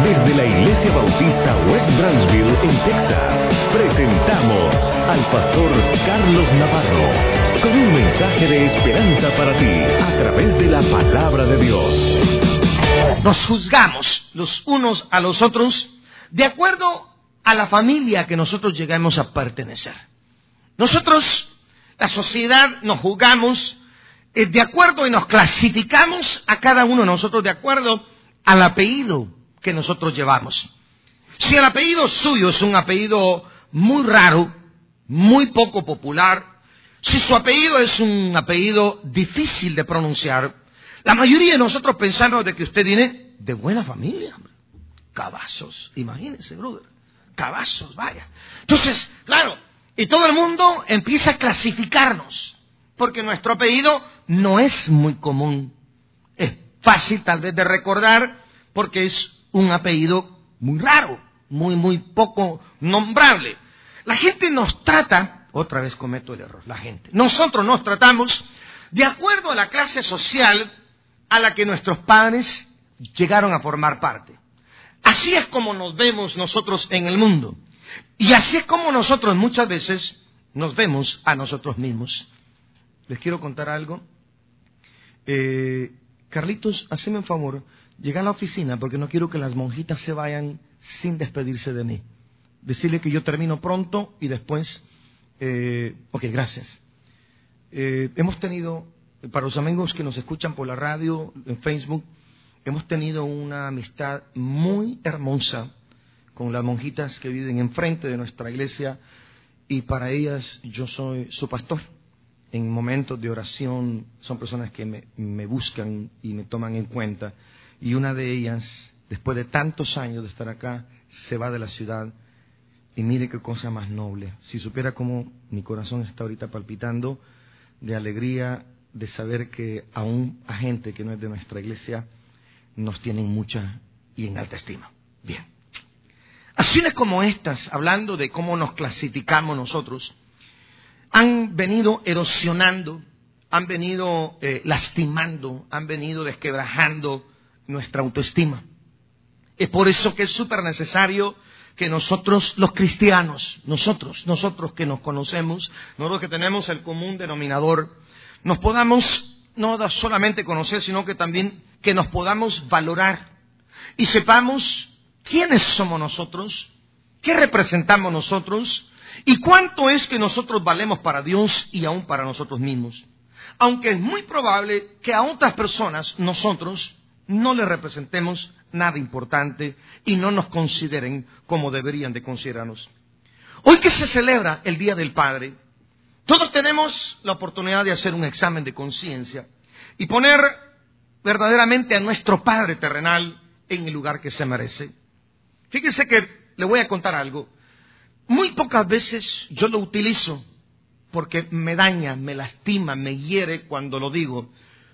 Desde la Iglesia Bautista West Branchville, en Texas, presentamos al pastor Carlos Navarro con un mensaje de esperanza para ti a través de la palabra de Dios. Nos juzgamos los unos a los otros de acuerdo a la familia que nosotros llegamos a pertenecer. Nosotros, la sociedad, nos juzgamos de acuerdo y nos clasificamos a cada uno de nosotros de acuerdo al apellido que nosotros llevamos. Si el apellido suyo es un apellido muy raro, muy poco popular, si su apellido es un apellido difícil de pronunciar, la mayoría de nosotros pensamos de que usted viene de buena familia. Cavazos, imagínense, brother. Cavazos, vaya. Entonces, claro, y todo el mundo empieza a clasificarnos, porque nuestro apellido no es muy común. Es fácil tal vez de recordar, porque es un apellido muy raro, muy poco nombrable. La gente nos trata, otra vez cometo el error, nosotros nos tratamos de acuerdo a la clase social a la que nuestros padres llegaron a formar parte. Así es como nos vemos nosotros en el mundo. Y así es como nosotros muchas veces nos vemos a nosotros mismos. Les quiero contar algo. Carlitos, hazme un favor, llega a la oficina porque no quiero que las monjitas se vayan sin despedirse de mí. Decirle que yo termino pronto y después... ok, gracias. Hemos tenido, para los amigos que nos escuchan por la radio, en Facebook, hemos tenido una amistad muy hermosa con las monjitas que viven enfrente de nuestra iglesia, y para ellas yo soy su pastor. En momentos de oración son personas que me buscan y me toman en cuenta, y una de ellas, después de tantos años de estar acá, se va de la ciudad, y mire qué cosa más noble. Si supiera cómo mi corazón está ahorita palpitando de alegría de saber que aún a gente que no es de nuestra iglesia nos tienen mucha y en alta estima. Bien. Acciones como estas, hablando de cómo nos clasificamos nosotros, han venido erosionando, han venido lastimando, han venido desquebrajando nuestra autoestima. Es por eso que es súper necesario que nosotros, los cristianos, nosotros que nos conocemos, nosotros que tenemos el común denominador, nos podamos no solamente conocer, sino que también que nos podamos valorar y sepamos quiénes somos nosotros, qué representamos nosotros y cuánto es que nosotros valemos para Dios y aún para nosotros mismos. Aunque es muy probable que a otras personas nosotros no les representemos nada importante y no nos consideren como deberían de considerarnos. Hoy que se celebra el Día del Padre, todos tenemos la oportunidad de hacer un examen de conciencia y poner verdaderamente a nuestro Padre terrenal en el lugar que se merece. Fíjense que le voy a contar algo. Muy pocas veces yo lo utilizo porque me daña, me lastima, me hiere cuando lo digo.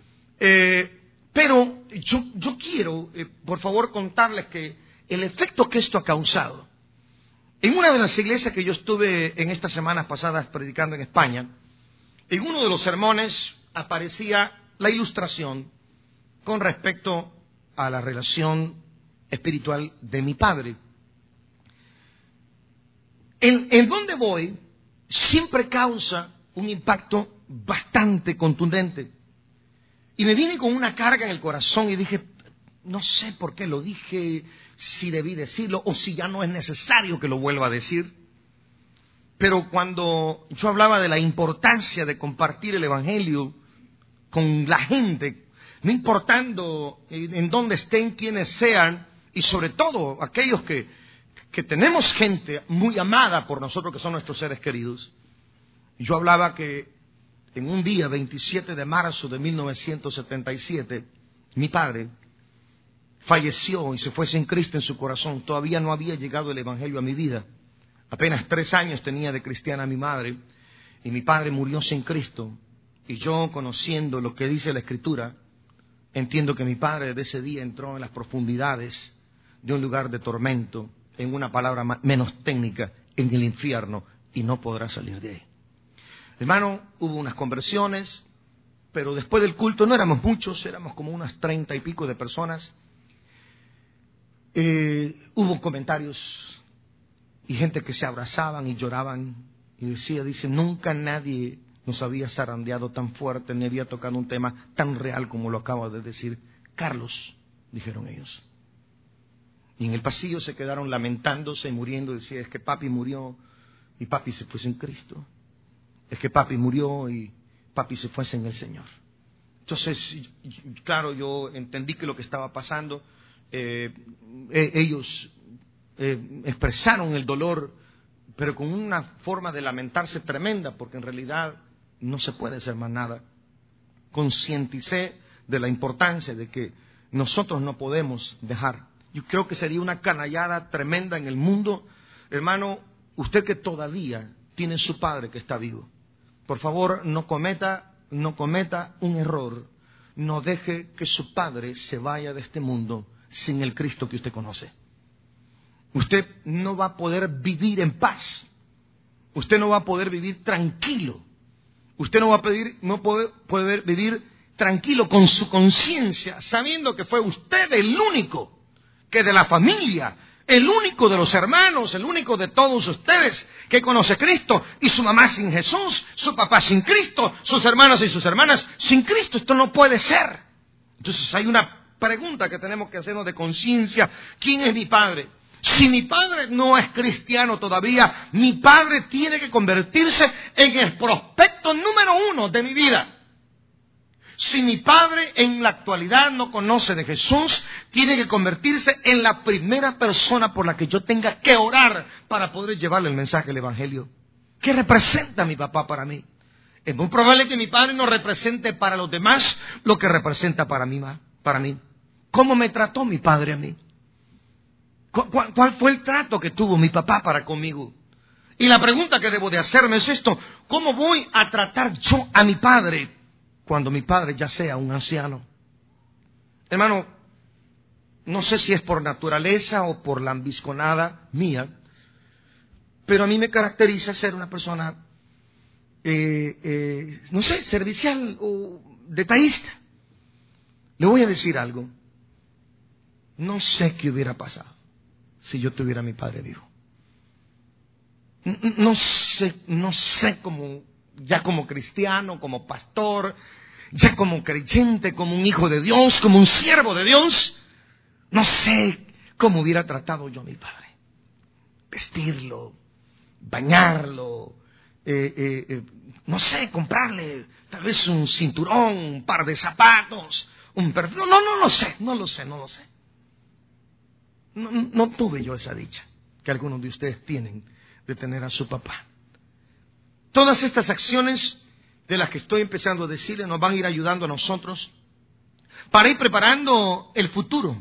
Pero yo quiero, por favor, contarles que el efecto que esto ha causado. En una de las iglesias que yo estuve en estas semanas pasadas predicando en España, en uno de los sermones aparecía la ilustración con respecto a la relación espiritual de mi padre. En donde voy siempre causa un impacto bastante contundente. Y me vine con una carga en el corazón y dije, no sé por qué lo dije, si debí decirlo o si ya no es necesario que lo vuelva a decir. Pero cuando yo hablaba de la importancia de compartir el Evangelio con la gente, no importando en dónde estén, quiénes sean, y sobre todo aquellos que tenemos gente muy amada por nosotros que son nuestros seres queridos, yo hablaba que en un día, 27 de marzo de 1977, mi padre falleció y se fue sin Cristo en su corazón. Todavía no había llegado el Evangelio a mi vida. Apenas 3 años tenía de cristiana mi madre y mi padre murió sin Cristo. Y yo, conociendo lo que dice la Escritura, entiendo que mi padre desde ese día entró en las profundidades de un lugar de tormento, en una palabra menos técnica, en el infierno, y no podrá salir de ahí. Hermano, hubo unas conversiones, pero después del culto no éramos muchos, éramos como unas 30 y pico de personas. Hubo comentarios y gente que se abrazaban y lloraban y dice, nunca nadie nos había zarandeado tan fuerte ni había tocado un tema tan real como lo acabo de decir. Carlos, dijeron ellos. Y en el pasillo se quedaron lamentándose y muriendo. Decía, es que papi murió y papi se fue sin Cristo. Es que papi murió y papi se fue sin el Señor. Entonces, claro, yo entendí que lo que estaba pasando, ellos expresaron el dolor, pero con una forma de lamentarse tremenda, porque en realidad no se puede hacer más nada. Concienticé de la importancia de que nosotros no podemos dejar. Yo creo que sería una canallada tremenda en el mundo. Hermano, usted que todavía tiene su padre que está vivo, por favor no cometa un error. No deje que su padre se vaya de este mundo sin el Cristo que usted conoce. Usted no va a poder vivir en paz. Usted no va a poder vivir tranquilo. Usted no va a poder vivir tranquilo con su conciencia, sabiendo que fue usted el único que de la familia, el único de los hermanos, el único de todos ustedes que conoce a Cristo, y su mamá sin Jesús, su papá sin Cristo, sus hermanos y sus hermanas sin Cristo. Esto no puede ser. Entonces hay una pregunta que tenemos que hacernos de conciencia. ¿Quién es mi padre? Si mi padre no es cristiano todavía, mi padre tiene que convertirse en el prospecto número 1 de mi vida. Si mi padre en la actualidad no conoce de Jesús, tiene que convertirse en la primera persona por la que yo tenga que orar para poder llevarle el mensaje del Evangelio. ¿Qué representa mi papá para mí? Es muy probable que mi padre no represente para los demás lo que representa para mí. ¿Cómo me trató mi padre a mí? ¿Cuál fue el trato que tuvo mi papá para conmigo? Y la pregunta que debo de hacerme es esto: ¿cómo voy a tratar yo a mi padre cuando mi padre ya sea un anciano? Hermano, no sé si es por naturaleza o por la ambisconada mía, pero a mí me caracteriza ser una persona, no sé, servicial o detallista. Le voy a decir algo. No sé qué hubiera pasado si yo tuviera a mi padre vivo. No sé cómo, ya como cristiano, como pastor, ya como creyente, como un hijo de Dios, como un siervo de Dios, no sé cómo hubiera tratado yo a mi padre. Vestirlo, bañarlo, no sé, comprarle tal vez un cinturón, un par de zapatos, un perfume. No lo sé. No tuve yo esa dicha que algunos de ustedes tienen de tener a su papá. Todas estas acciones de las que estoy empezando a decirles nos van a ir ayudando a nosotros para ir preparando el futuro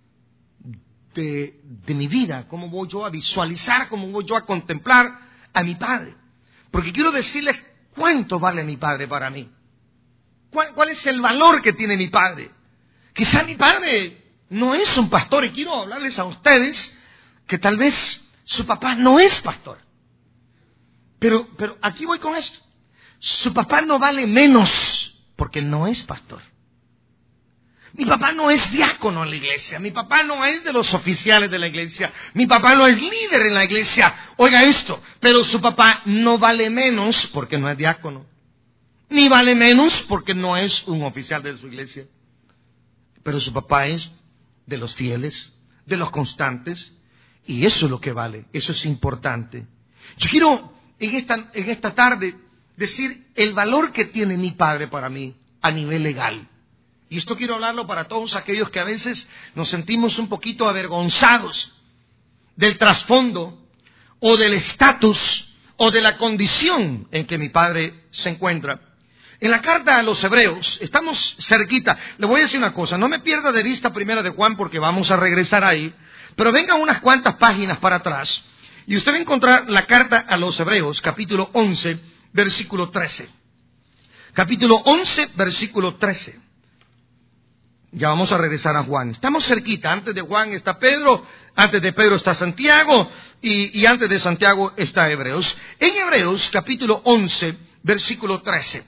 de mi vida. Cómo voy yo a visualizar, cómo voy yo a contemplar a mi padre. Porque quiero decirles cuánto vale mi padre para mí. ¿Cuál es el valor que tiene mi padre? Quizá mi padre no es un pastor, y quiero hablarles a ustedes que tal vez su papá no es pastor. Pero aquí voy con esto. Su papá no vale menos porque no es pastor. Mi papá no es diácono en la iglesia. Mi papá no es de los oficiales de la iglesia. Mi papá no es líder en la iglesia. Oiga esto, pero su papá no vale menos porque no es diácono. Ni vale menos porque no es un oficial de su iglesia. Pero su papá es de los fieles, de los constantes, y eso es lo que vale, eso es importante. Yo quiero en esta tarde decir el valor que tiene mi padre para mí a nivel legal. Y esto quiero hablarlo para todos aquellos que a veces nos sentimos un poquito avergonzados del trasfondo o del estatus o de la condición en que mi padre se encuentra. En la carta a los Hebreos, estamos cerquita. Le voy a decir una cosa, no me pierda de vista Primera de Juan porque vamos a regresar ahí, pero vengan unas cuantas páginas para atrás y usted va a encontrar la carta a los Hebreos, capítulo 11, versículo 13. Capítulo 11, versículo 13. Ya vamos a regresar a Juan. Estamos cerquita, antes de Juan está Pedro, antes de Pedro está Santiago y antes de Santiago está Hebreos. En Hebreos, capítulo 11, versículo 13.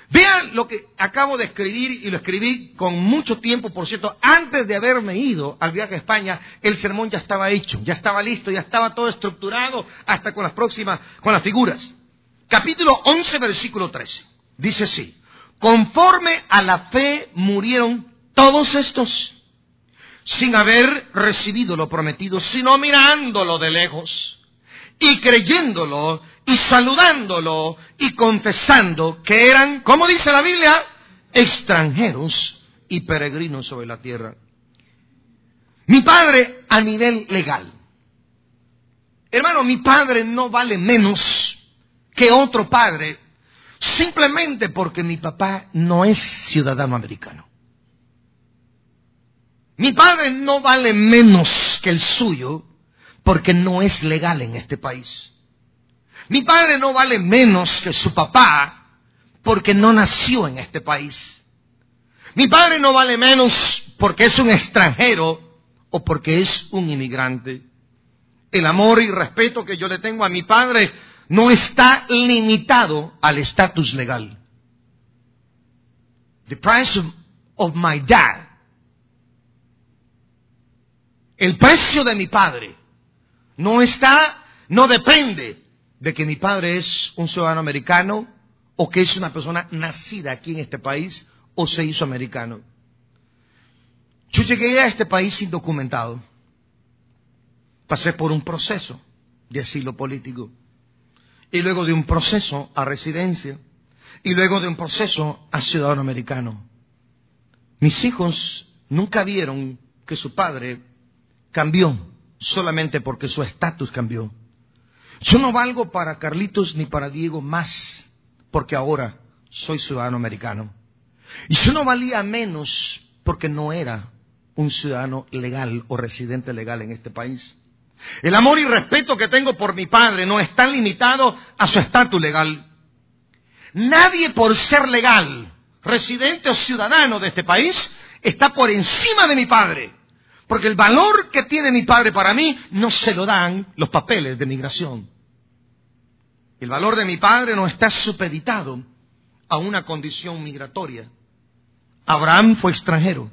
Vean lo que acabo de escribir, y lo escribí con mucho tiempo, por cierto. Antes de haberme ido al viaje a España, el sermón ya estaba hecho, ya estaba listo, ya estaba todo estructurado, hasta con las figuras. Capítulo 11, versículo 13. Dice así: conforme a la fe murieron todos estos, sin haber recibido lo prometido, sino mirándolo de lejos, y creyéndolo, y saludándolo, y confesando que eran, como dice la Biblia, extranjeros y peregrinos sobre la tierra. Mi padre a nivel legal. Hermano, mi padre no vale menos que otro padre, simplemente porque mi papá no es ciudadano americano. Mi padre no vale menos que el suyo, porque no es legal en este país. Mi padre no vale menos que su papá, porque no nació en este país. Mi padre no vale menos porque es un extranjero o porque es un inmigrante. El amor y respeto que yo le tengo a mi padre no está limitado al estatus legal. The price of my dad, el precio de mi padre, no depende de que mi padre es un ciudadano americano o que es una persona nacida aquí en este país o se hizo americano. Yo llegué a este país indocumentado. Pasé por un proceso de asilo político, y luego de un proceso a residencia, y luego de un proceso a ciudadano americano. Mis hijos nunca vieron que su padre cambió solamente porque su estatus cambió. Yo no valgo para Carlitos ni para Diego más porque ahora soy ciudadano americano. Y yo no valía menos porque no era un ciudadano legal o residente legal en este país. El amor y respeto que tengo por mi padre no está limitado a su estatus legal. Nadie, por ser legal, residente o ciudadano de este país, está por encima de mi padre. Porque el valor que tiene mi padre para mí no se lo dan los papeles de migración. El valor de mi padre no está supeditado a una condición migratoria. Abraham fue extranjero.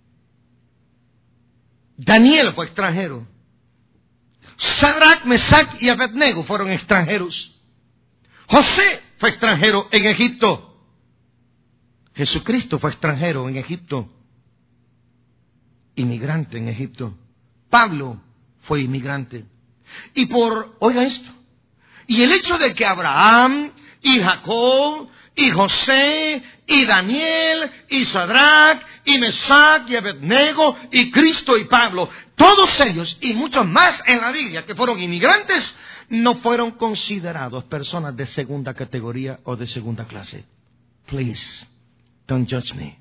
Daniel fue extranjero. Sadrach, Mesach y Abednego fueron extranjeros. José fue extranjero en Egipto. Jesucristo fue extranjero en Egipto. Inmigrante en Egipto. Pablo fue inmigrante. Oiga esto, y el hecho de que Abraham y Jacob y José y Daniel y Sadrach y Mesach y Abednego y Cristo y Pablo, todos ellos y muchos más en la Biblia que fueron inmigrantes, no fueron considerados personas de segunda categoría o de segunda clase. Please, don't judge me.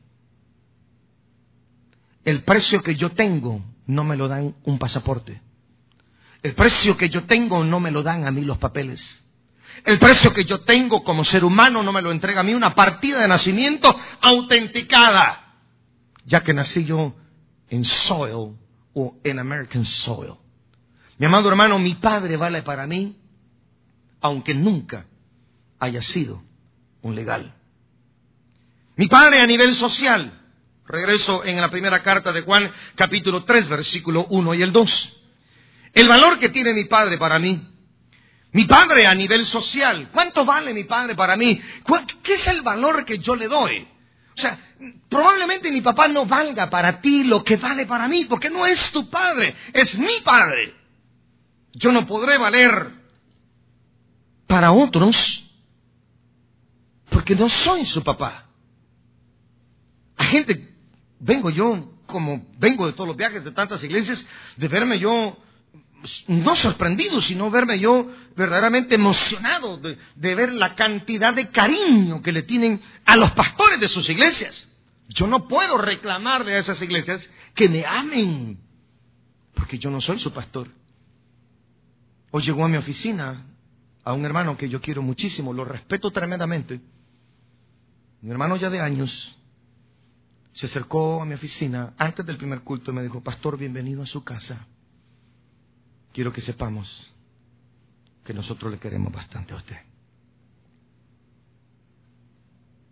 El precio que yo tengo no me lo dan un pasaporte. El precio que yo tengo no me lo dan a mí los papeles. El precio que yo tengo como ser humano no me lo entrega a mí una partida de nacimiento autenticada, ya que nací yo en soil o en American soil. Mi amado hermano, mi padre vale para mí, aunque nunca haya sido un legal. Mi padre a nivel social. Regreso en la primera carta de Juan, capítulo 3, versículo 1 y el 2. El valor que tiene mi padre para mí. Mi padre a nivel social. ¿Cuánto vale mi padre para mí? ¿Qué es el valor que yo le doy? O sea, probablemente mi papá no valga para ti lo que vale para mí, porque no es tu padre, es mi padre. Yo no podré valer para otros porque no soy su papá. Hay gente, vengo de todos los viajes de tantas iglesias, de verme yo no sorprendido, sino verme yo verdaderamente emocionado de ver la cantidad de cariño que le tienen a los pastores de sus iglesias. Yo no puedo reclamarle a esas iglesias que me amen, porque yo no soy su pastor. Hoy llegó a mi oficina a un hermano que yo quiero muchísimo, lo respeto tremendamente. Mi hermano ya de años se acercó a mi oficina antes del primer culto y me dijo: pastor, bienvenido a su casa. Quiero que sepamos que nosotros le queremos bastante a usted.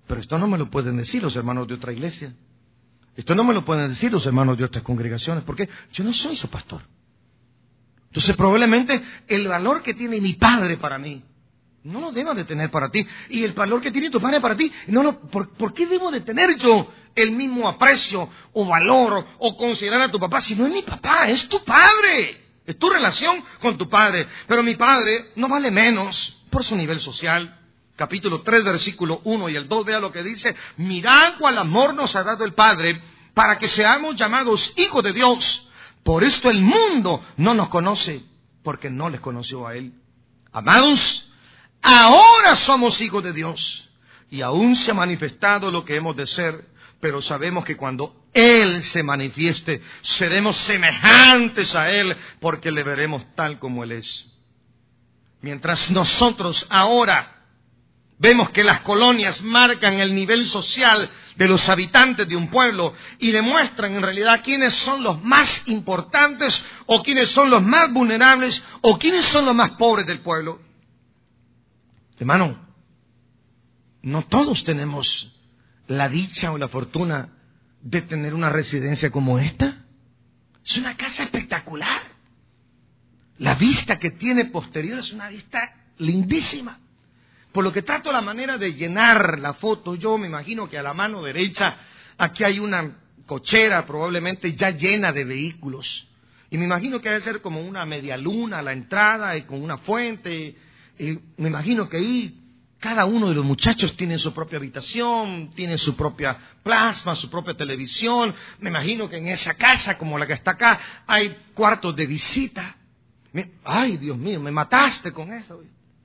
Pero esto no me lo pueden decir los hermanos de otra iglesia. Esto no me lo pueden decir los hermanos de otras congregaciones, porque yo no soy su pastor. Entonces probablemente el valor que tiene mi padre para mí, no lo debo de tener para ti. Y el valor que tiene tu padre para ti, ¿por qué debo de tener yo el mismo aprecio o valor o considerar a tu papá? Si no es mi papá, es tu padre. Es tu relación con tu padre. Pero mi padre no vale menos por su nivel social. Capítulo 3, versículo 1 y el 2, vea lo que dice. Mirad cuál amor nos ha dado el Padre para que seamos llamados hijos de Dios. Por esto el mundo no nos conoce, porque no les conoció a Él. Amados, ahora somos hijos de Dios, y aún se ha manifestado lo que hemos de ser, pero sabemos que cuando Él se manifieste, seremos semejantes a Él, porque le veremos tal como Él es. Mientras nosotros ahora vemos que las colonias marcan el nivel social de los habitantes de un pueblo y demuestran en realidad quiénes son los más importantes o quiénes son los más vulnerables o quiénes son los más pobres del pueblo. Hermano, no todos tenemos la dicha o la fortuna de tener una residencia como esta. Es una casa espectacular. La vista que tiene posterior es una vista lindísima. Por lo que trato la manera de llenar la foto, yo me imagino que a la mano derecha aquí hay una cochera probablemente ya llena de vehículos. Y me imagino que debe ser como una media luna a la entrada y con una fuente. Y me imagino que ahí cada uno de los muchachos tiene su propia habitación, tiene su propia plasma, su propia televisión. Me imagino que en esa casa como la que está acá hay cuartos de visita. Ay, Dios mío, me mataste con eso.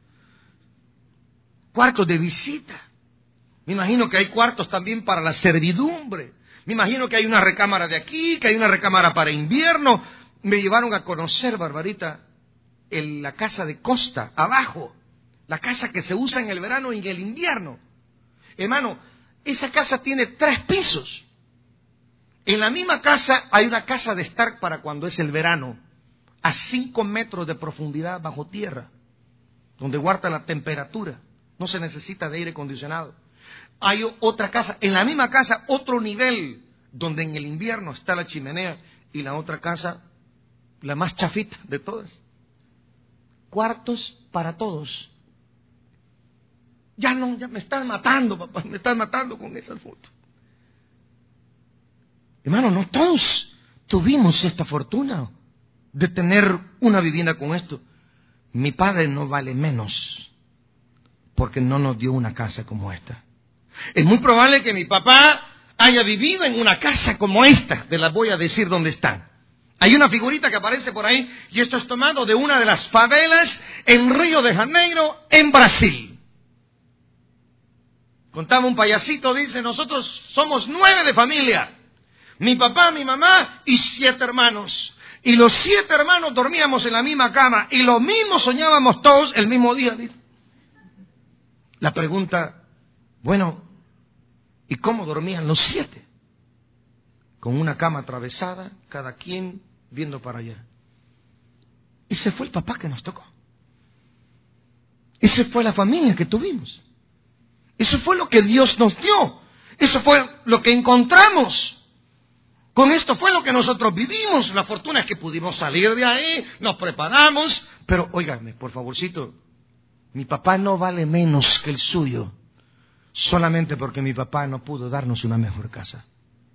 Cuartos de visita. Me imagino que hay cuartos también para la servidumbre. Me imagino que hay una recámara de aquí, que hay una recámara para invierno. Me llevaron a conocer, Barbarita, la casa de Costa, abajo. La casa que se usa en el verano y en el invierno. Hermano, esa casa tiene 3 pisos. En la misma casa hay una casa de estar para cuando es el verano, a 5 metros de profundidad bajo tierra, donde guarda la temperatura. No se necesita de aire acondicionado. Hay otra casa, en la misma casa, otro nivel, donde en el invierno está la chimenea, y la otra casa, la más chafita de todas. Cuartos para todos. Ya me estás matando, papá, me estás matando con esa foto. Hermano, no todos tuvimos esta fortuna de tener una vivienda con esto. Mi padre no vale menos porque no nos dio una casa como esta. Es muy probable que mi papá haya vivido en una casa como esta. Les voy a decir dónde están. Hay una figurita que aparece por ahí y esto es tomado de una de las favelas en Río de Janeiro, en Brasil. Contaba un payasito, dice, nosotros somos 9 de familia. Mi papá, mi mamá y 7 hermanos. Y los 7 hermanos dormíamos en la misma cama y lo mismo soñábamos todos el mismo día, dice. La pregunta, bueno, ¿y cómo dormían los 7? Con una cama atravesada, cada quien viendo para allá. Ese fue el papá que nos tocó. Esa fue la familia que tuvimos. Eso fue lo que Dios nos dio. Eso fue lo que encontramos. Con esto fue lo que nosotros vivimos. La fortuna es que pudimos salir de ahí, nos preparamos. Pero, óigame, por favorcito, mi papá no vale menos que el suyo, solamente porque mi papá no pudo darnos una mejor casa.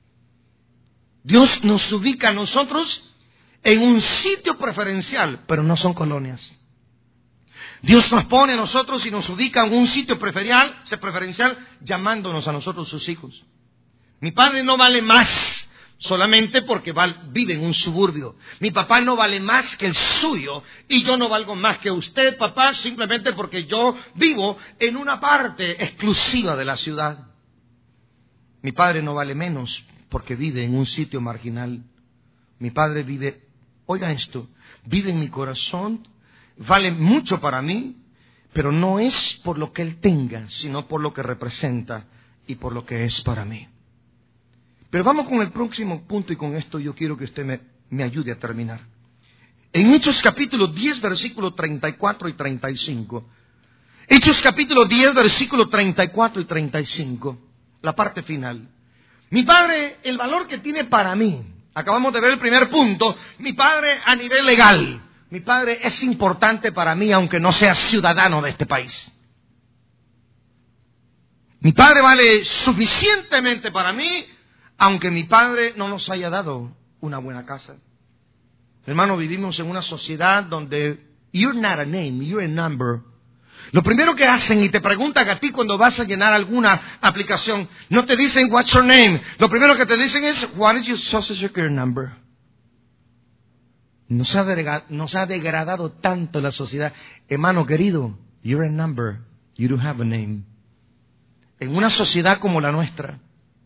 Dios nos ubica a nosotros en un sitio preferencial, pero no son colonias. Dios nos pone a nosotros y nos ubica en un sitio preferencial, llamándonos a nosotros sus hijos. Mi padre no vale más solamente porque vive en un suburbio. Mi papá no vale más que el suyo y yo no valgo más que usted, papá, simplemente porque yo vivo en una parte exclusiva de la ciudad. Mi padre no vale menos porque vive en un sitio marginal. Mi padre vive, oiga esto, vive en mi corazón, vale mucho para mí, pero no es por lo que él tenga, sino por lo que representa y por lo que es para mí. Pero vamos con el próximo punto y con esto yo quiero que usted me ayude a terminar. En Hechos capítulo 10, versículos 34 y 35, Hechos capítulo 10, versículos 34 y 35. La parte final. Mi padre, el valor que tiene para mí. Acabamos de ver el primer punto. Mi padre a nivel legal. Mi padre es importante para mí aunque no sea ciudadano de este país. Mi padre vale suficientemente para mí aunque mi padre no nos haya dado una buena casa. Hermano, vivimos en una sociedad donde you're not a name, you're a number. Lo primero que hacen y te preguntan a ti cuando vas a llenar alguna aplicación, no te dicen what's your name. Lo primero que te dicen es what is your social security number. Nos ha degradado tanto la sociedad. Hermano querido, you're a number, you don't have a name. En una sociedad como la nuestra.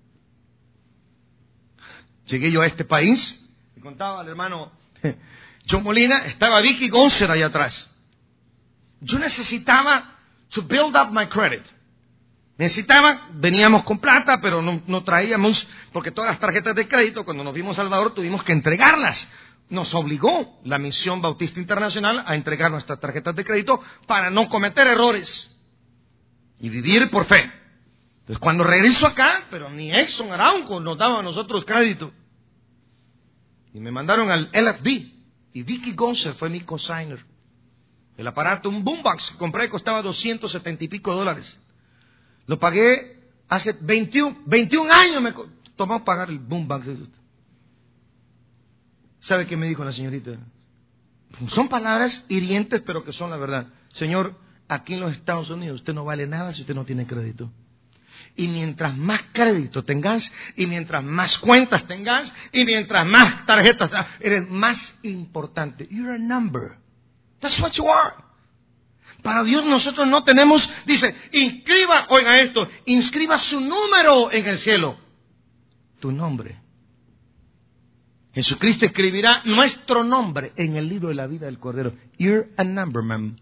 Llegué yo a este país, me contaba al hermano John Molina, estaba Vicky Gonser allá atrás. Yo necesitaba to build up my credit. Veníamos con plata, pero no traíamos, porque todas las tarjetas de crédito, cuando nos vimos a Salvador, tuvimos que entregarlas. Nos obligó la Misión Bautista Internacional a entregar nuestras tarjetas de crédito para no cometer errores y vivir por fe. Entonces, cuando regreso acá, pero ni Exxon Aramco nos daba a nosotros crédito. Y me mandaron al LFB, y Vicky Gonser fue mi cosigner. El aparato, un boombox que compré, costaba $270 y pico. Lo pagué hace 21 años, me tomó pagar el boombox. ¿Sabe qué me dijo la señorita? Son palabras hirientes, pero que son la verdad. Señor, aquí en los Estados Unidos usted no vale nada si usted no tiene crédito. Y mientras más crédito tengas, y mientras más cuentas tengas, y mientras más tarjetas, eres más importante. You're a number. That's what you are. Para Dios nosotros no tenemos, dice, oiga esto, inscriba su número en el cielo. Tu nombre. Jesucristo escribirá nuestro nombre en el libro de la vida del Cordero. You're a number, man.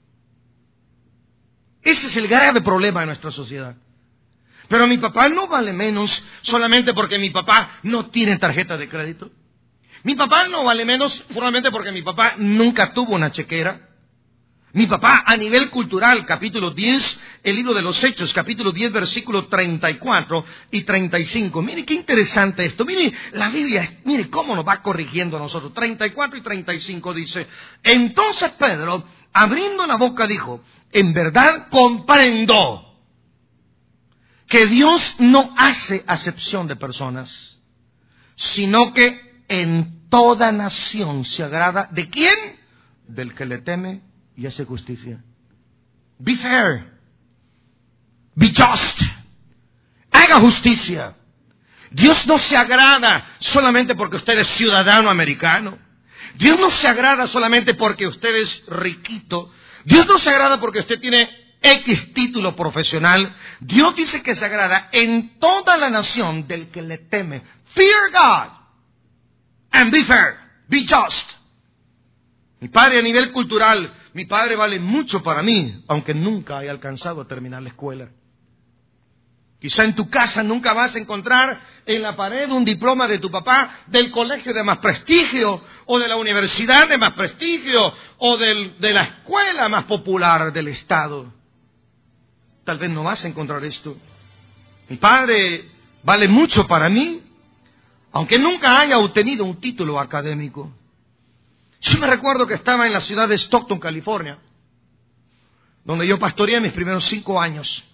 Ese es el grave problema de nuestra sociedad. Pero mi papá no vale menos solamente porque mi papá no tiene tarjeta de crédito. Mi papá no vale menos solamente porque mi papá nunca tuvo una chequera. Mi papá a nivel cultural, capítulo 10, el libro de los Hechos, capítulo 10, versículos 34 y 35. Mire qué interesante esto. Mire la Biblia, mire cómo nos va corrigiendo a nosotros. 34 y 35 dice, entonces Pedro, abriendo la boca, dijo, en verdad comprendo que Dios no hace acepción de personas, sino que en toda nación se agrada. ¿De quién? Del que le teme y hace justicia. Be fair. Be just. Haga justicia. Dios no se agrada solamente porque usted es ciudadano americano. Dios no se agrada solamente porque usted es riquito. Dios no se agrada porque usted tiene X título profesional. Dios dice que se agrada en toda la nación del que le teme. Fear God and be fair, be just. Mi padre a nivel cultural, mi padre vale mucho para mí, aunque nunca haya alcanzado a terminar la escuela. Quizá en tu casa nunca vas a encontrar en la pared un diploma de tu papá del colegio de más prestigio, o de la universidad de más prestigio, o de la escuela más popular del estado. Tal vez no vas a encontrar esto. Mi padre vale mucho para mí, aunque nunca haya obtenido un título académico. Yo me recuerdo que estaba en la ciudad de Stockton, California, donde yo pastoreé mis primeros 5 años.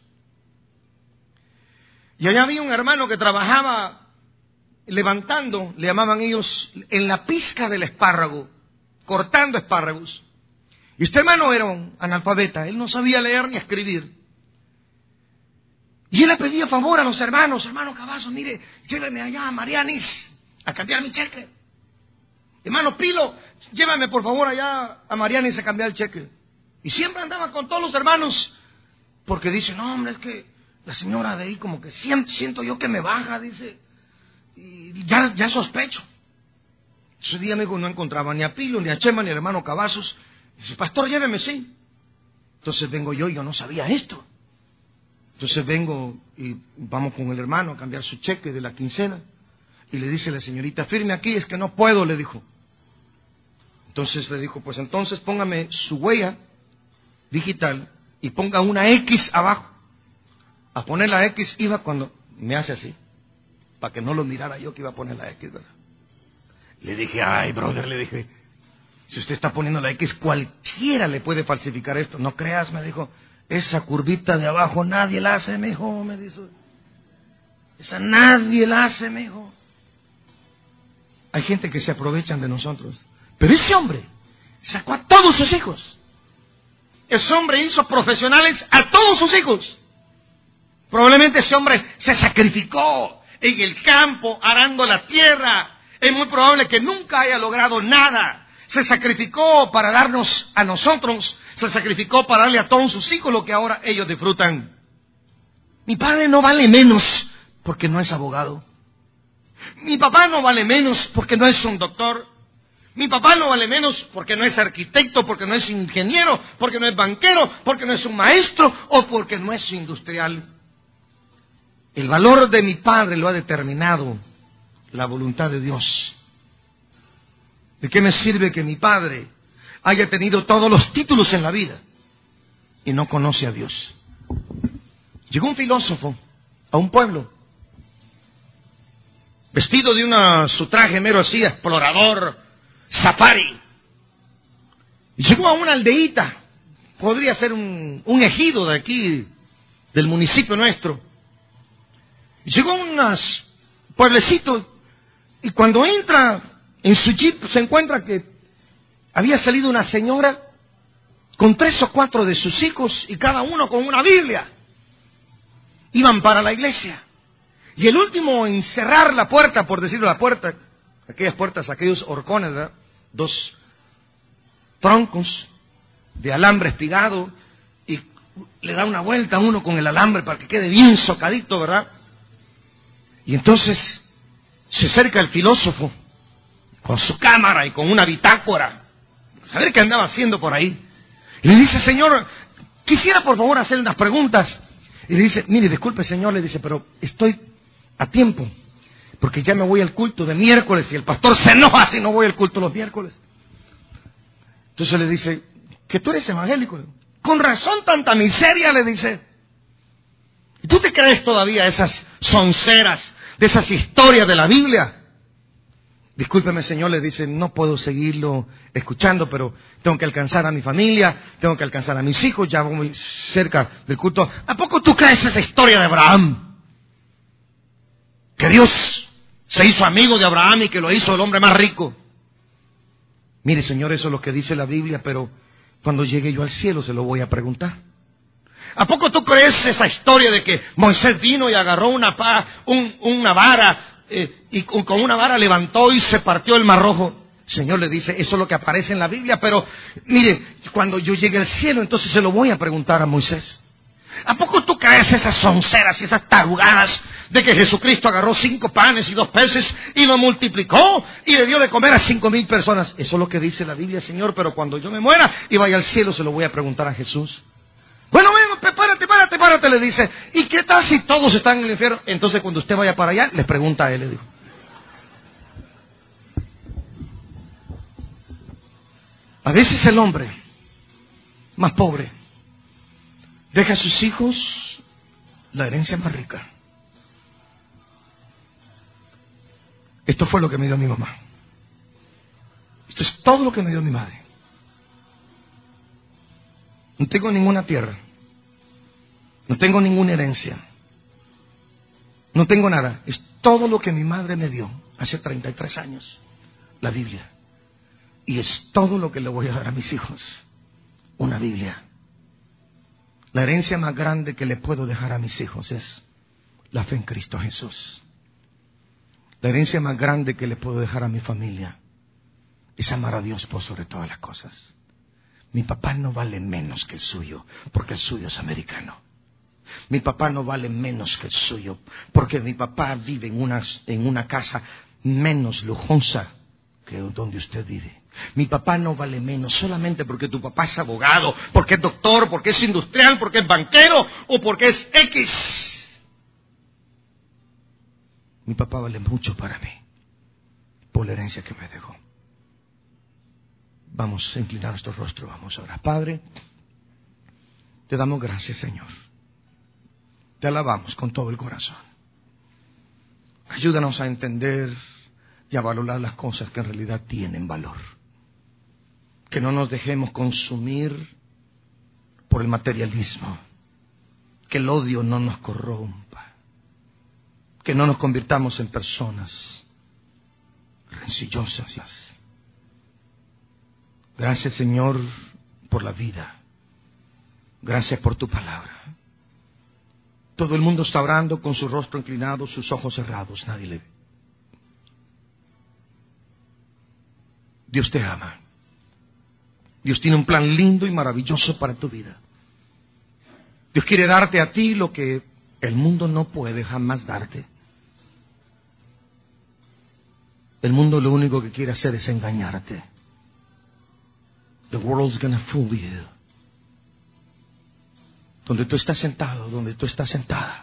Y allá había un hermano que trabajaba levantando, le llamaban ellos, en la pizca del espárrago, cortando espárragos. Y este hermano era un analfabeta, él no sabía leer ni escribir. Y él le pedía favor a los hermanos, hermano Cavazos, mire, lléveme allá a Marianis a cambiar mi cheque. Hermano Pilo, llévame por favor allá a Marianis a cambiar el cheque. Y siempre andaba con todos los hermanos, porque dice, no hombre, es que la señora de ahí como que siento yo que me baja, dice, y ya sospecho. Ese día me dijo, no encontraba ni a Pilo, ni a Chema, ni al hermano Cavazos. Dice, pastor, lléveme, sí. Entonces vengo yo y yo no sabía esto. Entonces vengo y vamos con el hermano a cambiar su cheque de la quincena. Y le dice la señorita, firme aquí, es que no puedo, le dijo. Entonces le dijo, pues entonces póngame su huella digital y ponga una X abajo. A poner la X iba cuando me hace así, para que no lo mirara yo que iba a poner la X, ¿verdad? Le dije, ay, brother, le dije, si usted está poniendo la X, cualquiera le puede falsificar esto. No creas, me dijo, esa curvita de abajo nadie la hace, me dijo, me dice. Esa nadie la hace, me dijo. Hay gente que se aprovechan de nosotros. Pero ese hombre sacó a todos sus hijos. Ese hombre hizo profesionales a todos sus hijos. Probablemente ese hombre se sacrificó en el campo, arando la tierra. Es muy probable que nunca haya logrado nada. Se sacrificó para darnos a nosotros, se sacrificó para darle a todos sus hijos lo que ahora ellos disfrutan. Mi padre no vale menos porque no es abogado. Mi papá no vale menos porque no es un doctor. Mi papá no vale menos porque no es arquitecto, porque no es ingeniero, porque no es banquero, porque no es un maestro o porque no es industrial. El valor de mi padre lo ha determinado la voluntad de Dios. ¿De qué me sirve que mi padre haya tenido todos los títulos en la vida y no conoce a Dios? Llegó un filósofo a un pueblo, vestido de su traje mero así, explorador, safari. Y llegó a una aldeíta, podría ser un ejido de aquí, del municipio nuestro. Y llegó a un pueblecito, y cuando entra en su jeep se encuentra que había salido una señora con 3 o 4 de sus hijos y cada uno con una Biblia. Iban para la iglesia. Y el último en cerrar la puerta, por decirlo la puerta, aquellas puertas, aquellos horcones, ¿verdad? 2 troncos de alambre espigado y le da una vuelta a uno con el alambre para que quede bien socadito, ¿verdad? Y entonces se acerca el filósofo con su cámara y con una bitácora, a ver qué andaba haciendo por ahí. Y le dice, señor, quisiera por favor hacerle unas preguntas. Y le dice, mire, disculpe señor, le dice, pero estoy a tiempo, porque ya me voy al culto de miércoles y el pastor se enoja si no voy al culto los miércoles. Entonces le dice, que tú eres evangélico. Con razón tanta miseria, le dice. ¿Y tú te crees todavía esas sonceras de esas historias de la Biblia? Discúlpeme, señor, le dice, no puedo seguirlo escuchando, pero tengo que alcanzar a mi familia, tengo que alcanzar a mis hijos, ya voy cerca del culto. ¿A poco tú crees esa historia de Abraham? Que Dios se hizo amigo de Abraham y que lo hizo el hombre más rico. Mire, señor, eso es lo que dice la Biblia, pero cuando llegue yo al cielo se lo voy a preguntar. ¿A poco tú crees esa historia de que Moisés vino y agarró una vara y con una vara levantó y se partió el mar rojo? Señor, le dice, eso es lo que aparece en la Biblia, pero mire, cuando yo llegue al cielo, entonces se lo voy a preguntar a Moisés. ¿A poco tú crees esas sonceras y esas tarugadas de que Jesucristo agarró 5 panes y 2 peces y lo multiplicó y le dio de comer a 5,000 personas? Eso es lo que dice la Biblia, Señor, pero cuando yo me muera y vaya al cielo se lo voy a preguntar a Jesús. Bueno, párate, le dice. ¿Y qué tal si todos están en el infierno? Entonces cuando usted vaya para allá, le pregunta a él, le dijo. A veces el hombre más pobre deja a sus hijos la herencia más rica. Esto fue lo que me dio mi mamá. Esto es todo lo que me dio mi madre. No tengo ninguna tierra. No tengo ninguna herencia. No tengo nada. Es todo lo que mi madre me dio hace 33 años. La Biblia. Y es todo lo que le voy a dar a mis hijos. Una Biblia. La herencia más grande que le puedo dejar a mis hijos es la fe en Cristo Jesús. La herencia más grande que le puedo dejar a mi familia es amar a Dios por sobre todas las cosas. Mi papá no vale menos que el suyo, porque el suyo es americano. Mi papá no vale menos que el suyo, porque mi papá vive en una casa menos lujosa que donde usted vive. Mi papá no vale menos solamente porque tu papá es abogado, porque es doctor, porque es industrial, porque es banquero o porque es X. Mi papá vale mucho para mí por la herencia que me dejó. Vamos a inclinar nuestro rostro, vamos a orar. Padre, Te damos gracias, Señor. Te alabamos con todo el corazón. Ayúdanos a entender y a valorar las cosas que en realidad tienen valor. Que no nos dejemos consumir por el materialismo. Que el odio no nos corrompa. Que no nos convirtamos en personas rencillosas. Gracias, Señor, por la vida. Gracias por tu palabra. Todo el mundo está orando con su rostro inclinado, sus ojos cerrados. Nadie le ve. Dios te ama. Dios tiene un plan lindo y maravilloso para tu vida. Dios quiere darte a ti lo que el mundo no puede jamás darte. El mundo lo único que quiere hacer es engañarte. The world's gonna fool you. Donde tú estás sentado, donde tú estás sentada.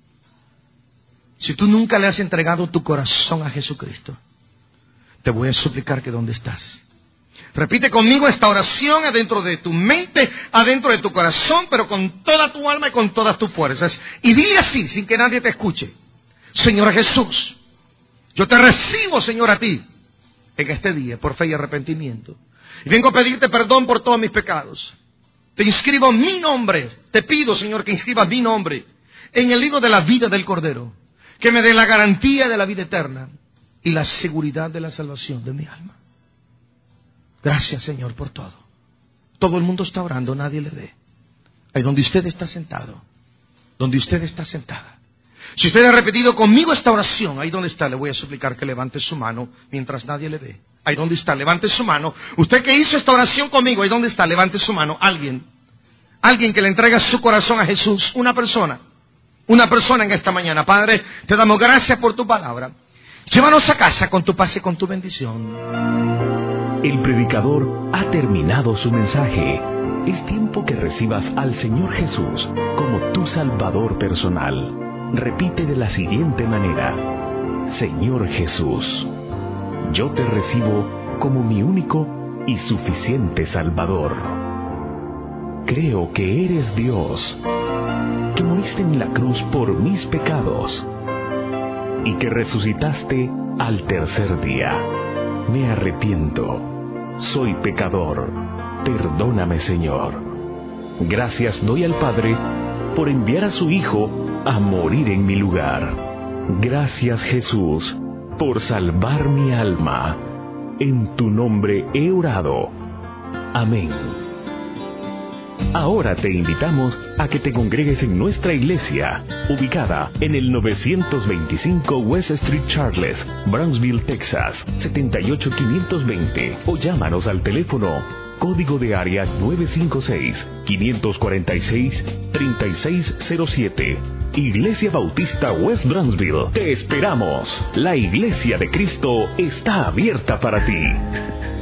Si tú nunca le has entregado tu corazón a Jesucristo, te voy a suplicar que donde estás, repite conmigo esta oración adentro de tu mente, adentro de tu corazón, pero con toda tu alma y con todas tus fuerzas. Y dile así, sin que nadie te escuche: Señor Jesús, yo te recibo, Señor, a ti en este día por fe y arrepentimiento. Y vengo a pedirte perdón por todos mis pecados. Te inscribo mi nombre. Te pido, Señor, que inscribas mi nombre en el libro de la vida del Cordero. Que me dé la garantía de la vida eterna y la seguridad de la salvación de mi alma. Gracias, Señor, por todo. Todo el mundo está orando, nadie le ve. Ahí donde usted está sentado, donde usted está sentada. Si usted ha repetido conmigo esta oración, ahí donde está, le voy a suplicar que levante su mano mientras nadie le ve. Ahí donde está, levante su mano. Usted que hizo esta oración conmigo, ahí donde está, levante su mano. Alguien que le entrega su corazón a Jesús. Una persona en esta mañana. Padre, te damos gracias por tu palabra. Llévanos a casa con tu paz y con tu bendición. El predicador ha terminado su mensaje. Es tiempo que recibas al Señor Jesús como tu Salvador personal. Repite de la siguiente manera: Señor Jesús, yo te recibo como mi único y suficiente Salvador. Creo que eres Dios, que moriste en la cruz por mis pecados y que resucitaste al tercer día. Me arrepiento, soy pecador, perdóname, Señor. Gracias doy al Padre por enviar a su Hijo a morir en mi lugar. Gracias, Jesús, por salvar mi alma. En tu nombre he orado. Amén. Ahora te invitamos a que te congregues en nuestra iglesia, ubicada en el 925 West Street Charles, Brownsville, Texas, 78520, o llámanos al teléfono código de área 956-546-3607. Iglesia Bautista West Brownsville. Te esperamos. La Iglesia de Cristo está abierta para ti.